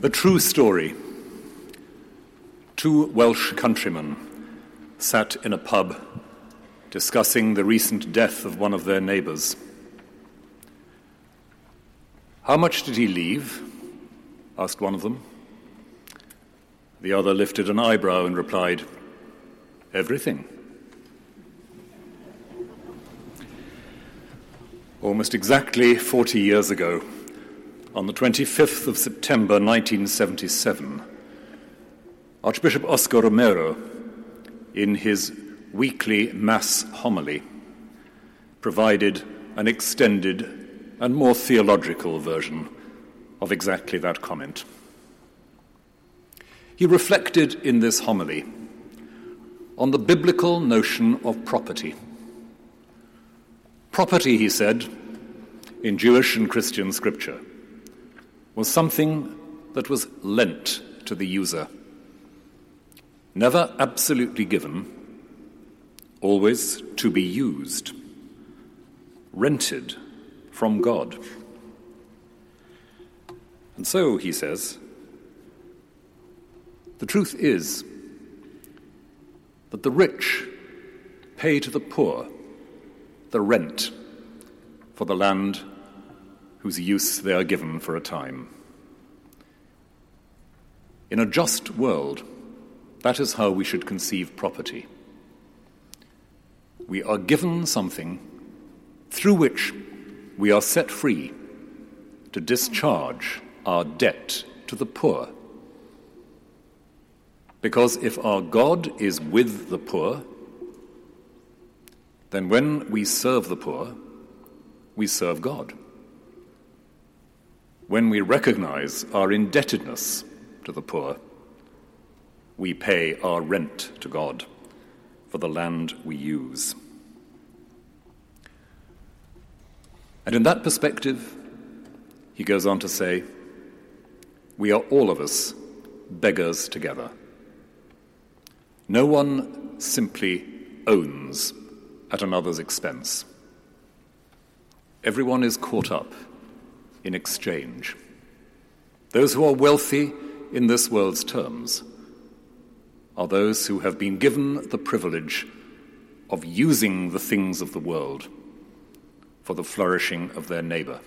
A true story. Two Welsh countrymen sat in a pub discussing the recent death of one of their neighbours. "How much did he leave?" asked one of them. The other lifted an eyebrow and replied, "Everything." Almost exactly 40 years ago, on the 25th of September 1977, Archbishop Oscar Romero, in his weekly Mass homily, provided an extended and more theological version of exactly that comment. He reflected in this homily on the biblical notion of property. Property, he said, in Jewish and Christian scripture, was something that was lent to the user, never absolutely given, always to be used, rented from God. And so, he says, the truth is that the rich pay to the poor the rent for the land whose use they are given for a time. In a just world, that is how we should conceive property. We are given something through which we are set free to discharge our debt to the poor. Because if our God is with the poor, then when we serve the poor, we serve God. When we recognize our indebtedness to the poor, we pay our rent to God for the land we use. And in that perspective, he goes on to say, we are all of us beggars together. No one simply owns at another's expense. Everyone is caught up in exchange. Those who are wealthy in this world's terms are those who have been given the privilege of using the things of the world for the flourishing of their neighbor.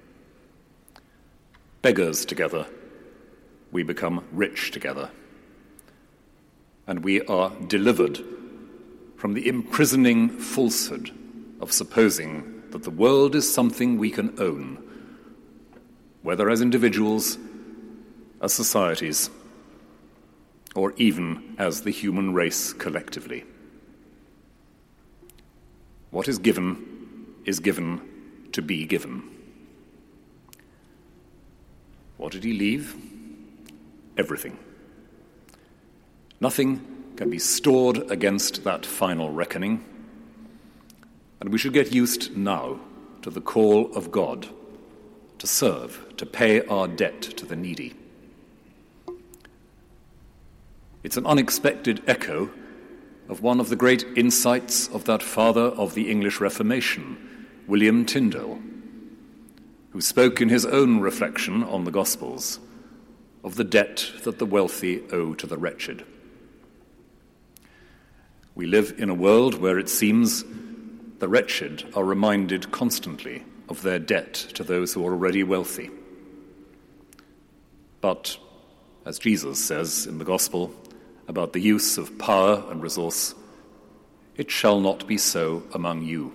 Beggars together, we become rich together, and we are delivered from the imprisoning falsehood of supposing that the world is something we can own, whether as individuals, as societies, or even as the human race collectively. What is given to be given. What did he leave? Everything. Nothing can be stored against that final reckoning, and we should get used now to the call of God to serve, to pay our debt to the needy. It's an unexpected echo of one of the great insights of that father of the English Reformation, William Tyndale, who spoke in his own reflection on the Gospels of the debt that the wealthy owe to the wretched. We live in a world where it seems the wretched are reminded constantly of their debt to those who are already wealthy. But, as Jesus says in the Gospel about the use of power and resource, it shall not be so among you.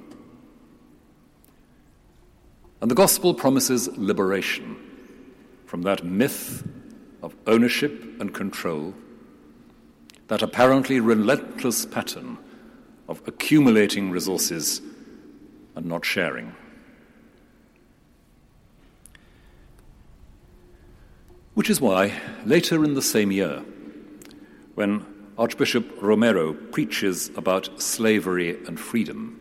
And the Gospel promises liberation from that myth of ownership and control, that apparently relentless pattern of accumulating resources and not sharing. Which is why, later in the same year, when Archbishop Romero preaches about slavery and freedom,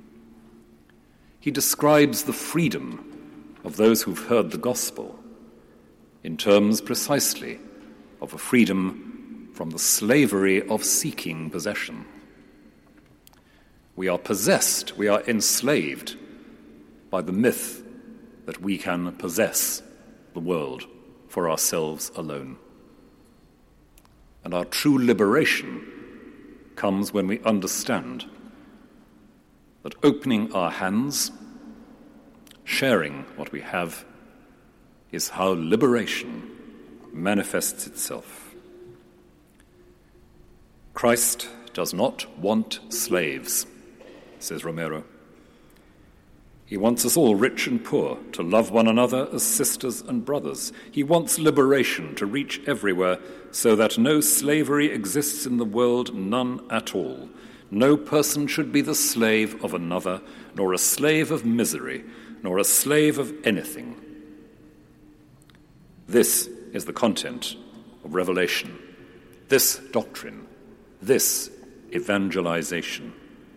he describes the freedom of those who've heard the gospel in terms precisely of a freedom from the slavery of seeking possession. We are possessed, we are enslaved by the myth that we can possess the world for ourselves alone. And our true liberation comes when we understand that opening our hands, sharing what we have, is how liberation manifests itself. Christ does not want slaves, says Romero. He wants us all, rich and poor, to love one another as sisters and brothers. He wants liberation to reach everywhere so that no slavery exists in the world, none at all. No person should be the slave of another, nor a slave of misery, nor a slave of anything. This is the content of Revelation, this doctrine, this evangelization.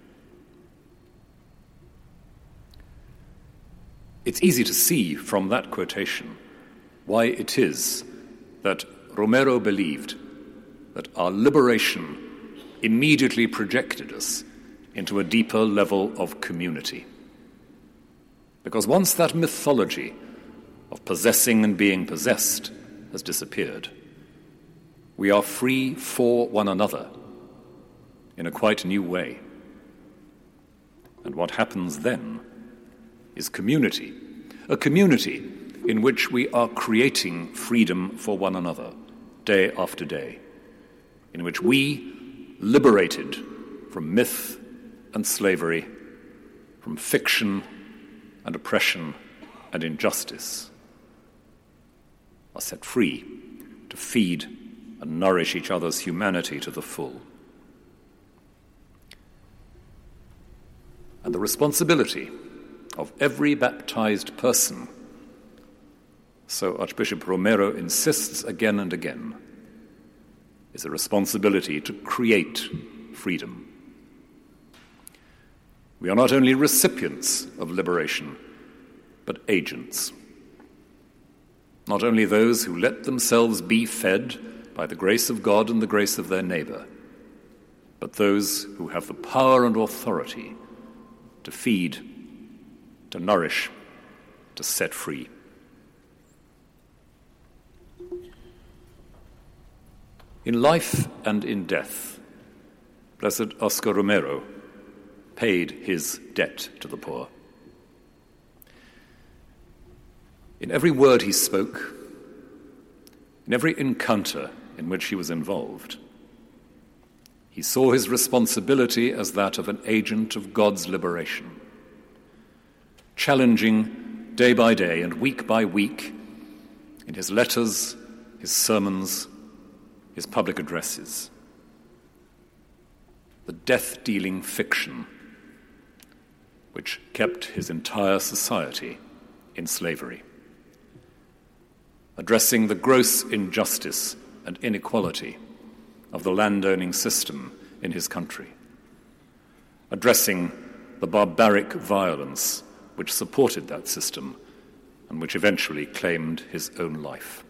It's easy to see from that quotation why it is that Romero believed that our liberation immediately projected us into a deeper level of community. Because once that mythology of possessing and being possessed has disappeared, we are free for one another in a quite new way. And what happens then is community, a community in which we are creating freedom for one another day after day, in which we, liberated from myth and slavery, from fiction and oppression and injustice, are set free to feed and nourish each other's humanity to the full. And the responsibility of every baptized person, so Archbishop Romero insists again and again, is a responsibility to create freedom. We are not only recipients of liberation, but agents. Not only those who let themselves be fed by the grace of God and the grace of their neighbor, but those who have the power and authority to feed, to nourish, to set free. In life and in death, Blessed Oscar Romero paid his debt to the poor. In every word he spoke, in every encounter in which he was involved, he saw his responsibility as that of an agent of God's liberation, challenging day by day and week by week in his letters, his sermons, his public addresses, the death-dealing fiction which kept his entire society in slavery, addressing the gross injustice and inequality of the landowning system in his country, addressing the barbaric violence which supported that system and which eventually claimed his own life.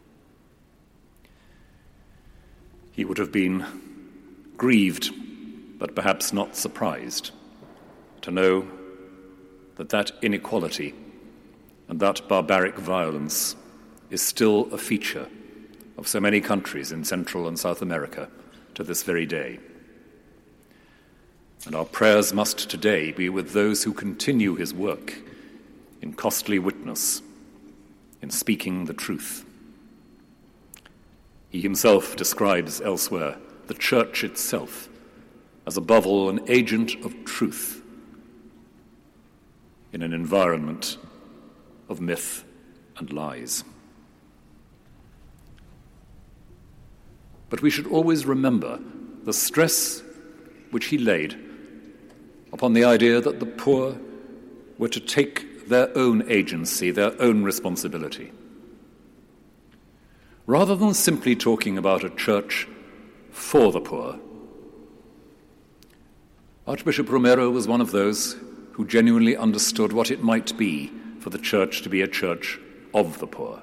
He would have been grieved, but perhaps not surprised, to know that that inequality and that barbaric violence is still a feature of so many countries in Central and South America to this very day. And our prayers must today be with those who continue his work in costly witness, in speaking the truth. He himself describes elsewhere the Church itself as above all an agent of truth in an environment of myth and lies. But we should always remember the stress which he laid upon the idea that the poor were to take their own agency, their own responsibility. Rather than simply talking about a church for the poor, Archbishop Romero was one of those who genuinely understood what it might be for the church to be a church of the poor.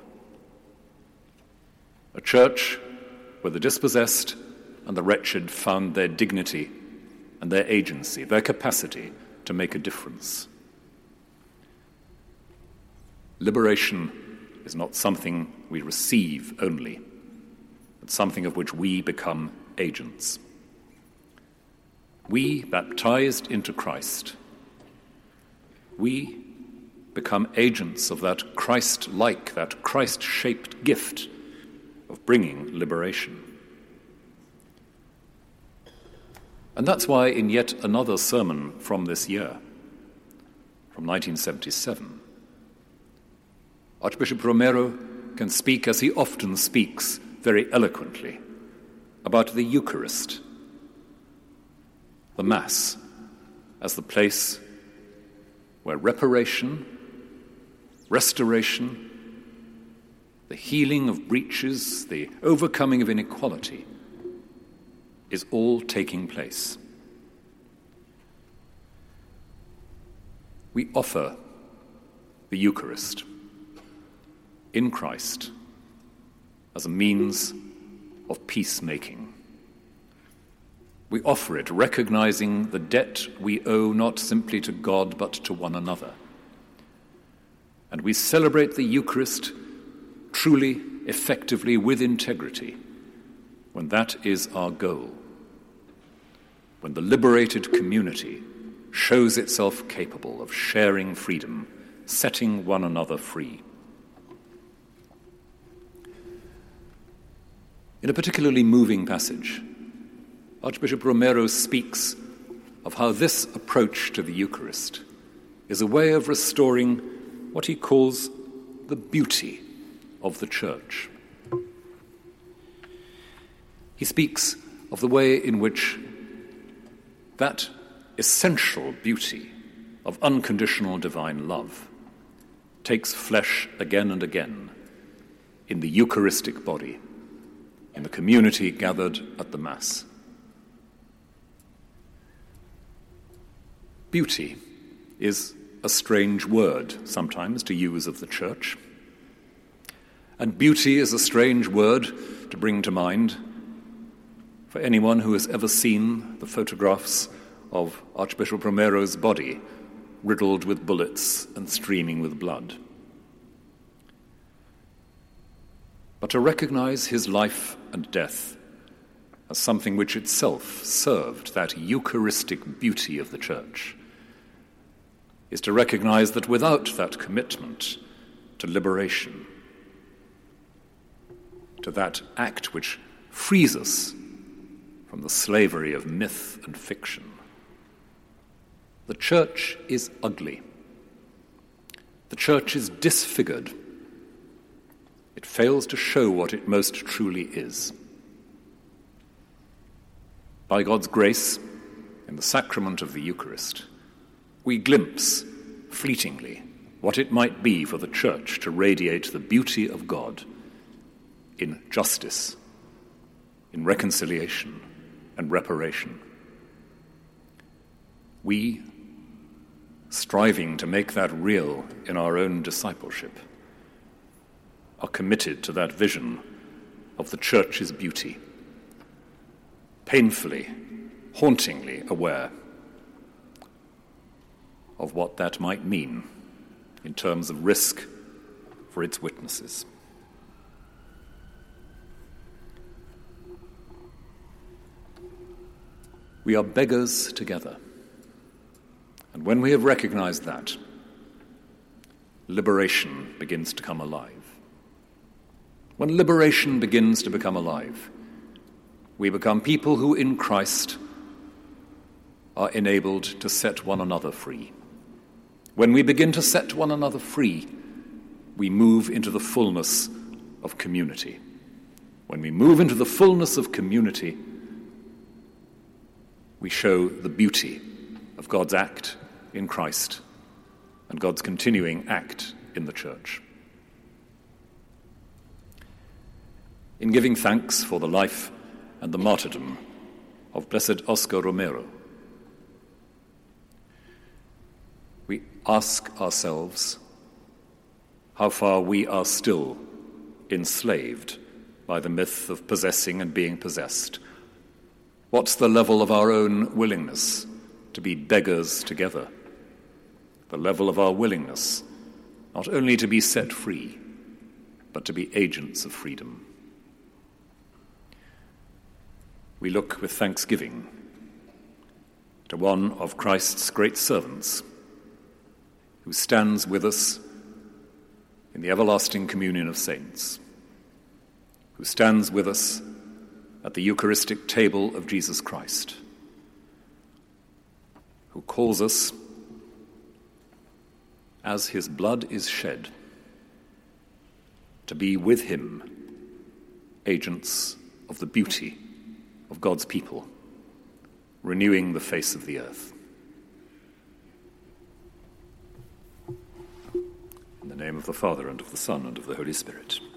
A church where the dispossessed and the wretched found their dignity and their agency, their capacity to make a difference. Liberation is not something we receive only, but something of which we become agents. We, baptized into Christ, we become agents of that Christ-like, that Christ-shaped gift of bringing liberation. And that's why in yet another sermon from this year, from 1977, Archbishop Romero can speak, as he often speaks, very eloquently, about the Eucharist, the Mass, as the place where reparation, restoration, the healing of breaches, the overcoming of inequality is all taking place. We offer the Eucharist in Christ as a means of peacemaking. We offer it recognizing the debt we owe not simply to God but to one another. And we celebrate the Eucharist truly, effectively, with integrity, when that is our goal, when the liberated community shows itself capable of sharing freedom, setting one another free. In a particularly moving passage, Archbishop Romero speaks of how this approach to the Eucharist is a way of restoring what he calls the beauty of the Church. He speaks of the way in which that essential beauty of unconditional divine love takes flesh again and again in the Eucharistic body, in the community gathered at the Mass. Beauty is a strange word sometimes to use of the Church. And beauty is a strange word to bring to mind for anyone who has ever seen the photographs of Archbishop Romero's body riddled with bullets and streaming with blood. But to recognize his life and death as something which itself served that Eucharistic beauty of the Church is to recognize that without that commitment to liberation, to that act which frees us from the slavery of myth and fiction, the Church is ugly. The Church is disfigured. It fails to show what it most truly is. By God's grace, in the sacrament of the Eucharist, we glimpse, fleetingly, what it might be for the Church to radiate the beauty of God in justice, in reconciliation and reparation. We, striving to make that real in our own discipleship, are committed to that vision of the Church's beauty, painfully, hauntingly aware of what that might mean in terms of risk for its witnesses. We are beggars together. And when we have recognized that, liberation begins to come alive. When liberation begins to become alive, we become people who in Christ are enabled to set one another free. When we begin to set one another free, we move into the fullness of community. When we move into the fullness of community, we show the beauty of God's act in Christ and God's continuing act in the Church. In giving thanks for the life and the martyrdom of Blessed Oscar Romero, we ask ourselves how far we are still enslaved by the myth of possessing and being possessed. What's the level of our own willingness to be beggars together? The level of our willingness not only to be set free, but to be agents of freedom. We look with thanksgiving to one of Christ's great servants, who stands with us in the everlasting communion of saints, who stands with us at the Eucharistic table of Jesus Christ, who calls us, as his blood is shed, to be with him agents of the beauty of God's people, renewing the face of the earth. In the name of the Father, and of the Son, and of the Holy Spirit.